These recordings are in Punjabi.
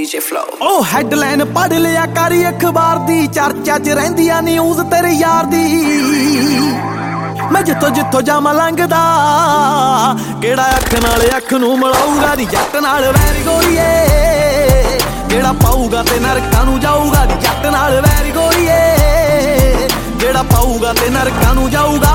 DJ Flow। ਉਹ ਹੈਡਲਾਈਨ ਪੜ ਲਿਆ ਕਰੀ ਅਖਬਾਰ ਦੀ, ਚਰਚਾ 'ਚ ਰਹਿੰਦੀਆਂ ਨਿਊਜ਼ ਤੇਰੇ ਯਾਰ ਦੀ। ਮੈਂ ਜਿੱਥੋਂ ਜਿੱਥੋਂ ਜਾਵਾਂ ਲੰਘਦਾ, ਕਿਹੜਾ ਅੱਖ ਨਾਲ ਅੱਖ ਨੂੰ ਮਿਲਾਊਗਾ ਨੀ ਜੱਟ ਨਾਲ ਵੈਰੀ ਗੋਰੀਏ। ਜਿਹੜਾ ਪਾਊਗਾ ਤੇ ਨਰਕਾਂ ਨੂੰ ਜਾਊਗਾ ਨੀ ਜੱਟ ਨਾਲ ਵੈਰੀ ਗੋਰੀਏ। ਜਿਹੜਾ ਪਾਊਗਾ ਤੇ ਨਰਕਾਂ ਨੂੰ ਜਾਊਗਾ।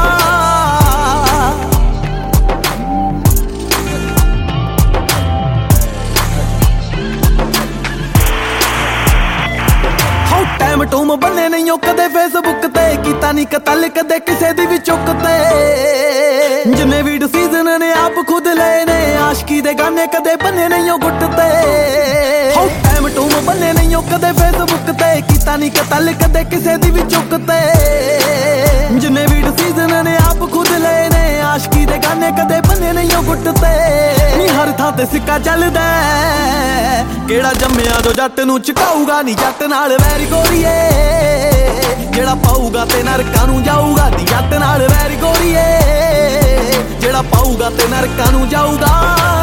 ਟਾਈਮ ਟੂਮ ਬੰਨੇ ਨਹੀਂ ਉਹ ਕਦੇ ਫੇਸਬੁੱਕ ਤੇ, ਕੀਤਾ ਨਹੀਂ ਕਤਲ ਕਦੇ ਕਿਸੇ ਦੀ ਵੀ ਚੁੱਕ ਤੇ। ਜਿੰਨੇ ਵੀ ਡਿਸੀਜ਼ਨ ਨੇ ਆਪ ਖੁਦ ਲਏ ਨੇ, ਆਸ਼ਕੀ ਦੇ ਗਾਨੇ ਕਦੇ ਬੰਨੇ ਨਹੀਂ ਉਹ ਗੁੱਟ ਤੇ। ਟਾਈਮ ਟੂਮ ਬੰਨੇ ਨਹੀਂ ਉਹ ਕਦੇ ਫੇਸਬੁੱਕ ਤੇ, ਕੀਤਾ ਨਹੀਂ ਕਤਲ ਕਦੇ ਕਿਸੇ ਦੀ ਵੀ ਚੁੱਕ ਤੇ। ਜਿੰਨੇ ਵੀ ਡਿਸੀਜ਼ਨ ਨੇ ਆਪ ਖੁਦ ਲਏ ਨੇ, ਆਸ਼ਕੀ ਦੇ ਗਾਨੇ ਕਦੇ ਬੰਨੇ ਨਹੀਂ ਉਹ ਗੁੱਟ ਤੇ। ਨੀ ਹਰ ਥਾਂ ਤੇ ਸਿੱਕਾ ਚੱਲਦਾ, ਕਿਹੜਾ ਜੰਮਿਆ ਜੋ ਜੱਟ ਨੂੰ ਝੁਕਾਊਗਾ ਨੀ ਜੱਟ ਨਾਲ ਵੈਰੀ ਗੋਰੀਏ। ਜਿਹੜਾ ਪਾਊਗਾ ਤੇ ਨਰਕਾਂ ਨੂੰ ਜਾਊਗਾ ਨੀ ਜੱਟ ਨਾਲ ਵੈਰੀ ਗੋਰੀਏ। ਜਿਹੜਾ ਪਾਊਗਾ ਤੇ ਨਰਕਾਂ ਨੂੰ ਜਾਊਗਾ।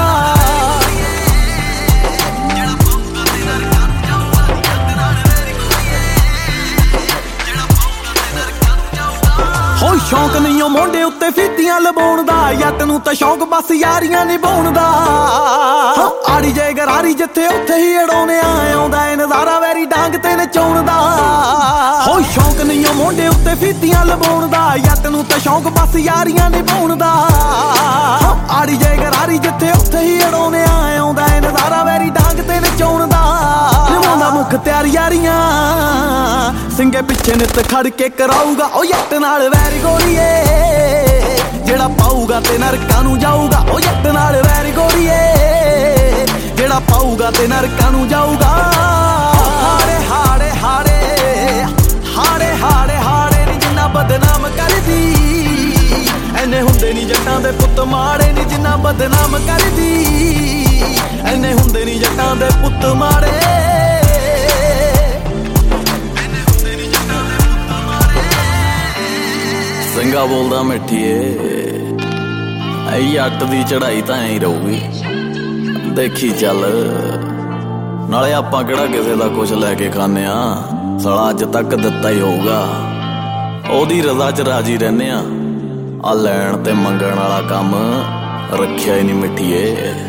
ਹੋਈ ਸ਼ੌਂਕ ਨਹੀਂ ਉਹ ਮੋਢੇ ਉੱਤੇ ਫੀਤੀਆਂ ਲਵਾਉਣ ਦਾ, ਜੱਟ ਨੂੰ ਤਾਂ ਸ਼ੌਂਕ ਬਸ ਯਾਰੀਆਂ ਨਿਭਾਉਣ ਦਾ। ਆੜੀ ਜੇ ਗਰਾਰੀ ਜਿੱਥੇ ਉੱਥੇ ਹੀ ਅੜਾਉਣੇ ਆਉਂਦਾ ਏ ਨਜ਼ਾਰਾ ਵੈਰੀ ਡਾਂਗ ਤੇ ਨਚਾਉਣ ਦਾ। ਹੋਈ ਸ਼ੌਂਕ ਨਹੀਂ ਉਹ ਮੋਢੇ ਉੱਤੇ ਫੀਤੀਆਂ ਲਵਾਉਣ ਦਾ, ਜੱਟ ਨੂੰ ਤਾਂ ਸ਼ੌਂਕ ਬਸ ਯਾਰੀਆਂ ਨਿਭਾਉਣ ਦਾ। ਆੜੀ ਜੇ ਗਰਾਰੀ ਜਿੱਥੇ ਉੱਥੇ ਹੀ ਅੜਾਉਣੇ ਆਉਂਦਾ ਏ ਨਜ਼ਾਰਾ ਵੈਰੀ ਡਾਂਗ ਤੇ ਨਚਾਉਣ ਦਾ। ਨਿਭਾਉਂਦਾ ਮੁੱਖ ਤਿਆਰ ਯਾਰੀਆਂ, ਸਿੰਘੇ ਪਿੱਛੇ ਨਿੱਤ ਖੜ ਕੇ ਕਰਾਊਗਾ ਉਹ ਜੱਟ ਨਾਲ ਵੈਰੀ ਗੋਰੀਏ। ਜਿਹੜਾ ਪਾਊਗਾ ਤੇ ਨਰਕਾਂ ਨੂੰ ਜਾਊਗਾ ਉਹ ਜੱਟ ਨਾਲ ਵੈਰੀ ਗੋਰੀਏ। ਜਿਹੜਾ ਪਾਊਗਾ ਤੇ ਨਰਕਾਂ ਨੂੰ ਜਾਊਗਾ। ਹਾੜੇ ਹਾੜੇ ਹਾੜੇ ਹਾੜੇ ਹਾੜੇ ਹਾੜੇ ਨੀ ਜਿੰਨਾ ਬਦਨਾਮ ਕਰਦੀ, ਐਨੇ ਹੁੰਦੇ ਨੀ ਜੱਟਾਂ ਦੇ ਪੁੱਤ ਮਾੜੇ ਨੀ ਜਿੰਨਾ ਬਦਨਾਮ ਕਰਦੀ। ਐਨੇ ਹੁੰਦੇ ਨੀ ਜੱਟਾਂ ਦੇ ਪੁੱਤ ਮਾੜੇ। ਸਿੰਘਾ ਬੋਲਦਾ ਮਿੱਠੀਏ, ਐ ਜੱਟ ਦੀ ਚੜਾਈ ਤਾਂ ਐਂ ਰਹੂਗੀ, ਦੇਖੀ ਚੱਲ। ਨਾਲੇ ਆਪਾਂ ਕਿਹੜਾ ਕਿਸੇ ਦਾ ਕੁਛ ਲੈ ਕੇ ਖਾਂਦੇ ਆ, ਸਾਲਾ ਅੱਜ ਤੱਕ ਦਿੱਤਾ ਹੀ ਹੋਊਗਾ। ਉਹਦੀ ਰਜ਼ਾ 'ਚ ਰਾਜੀ ਰਹਿੰਦੇ ਆ, ਆ ਲੈਣ ਤੇ ਮੰਗਣ ਵਾਲਾ ਕੰਮ ਰੱਖਿਆ ਹੀ ਨਹੀਂ ਮਿੱਠੀਏ।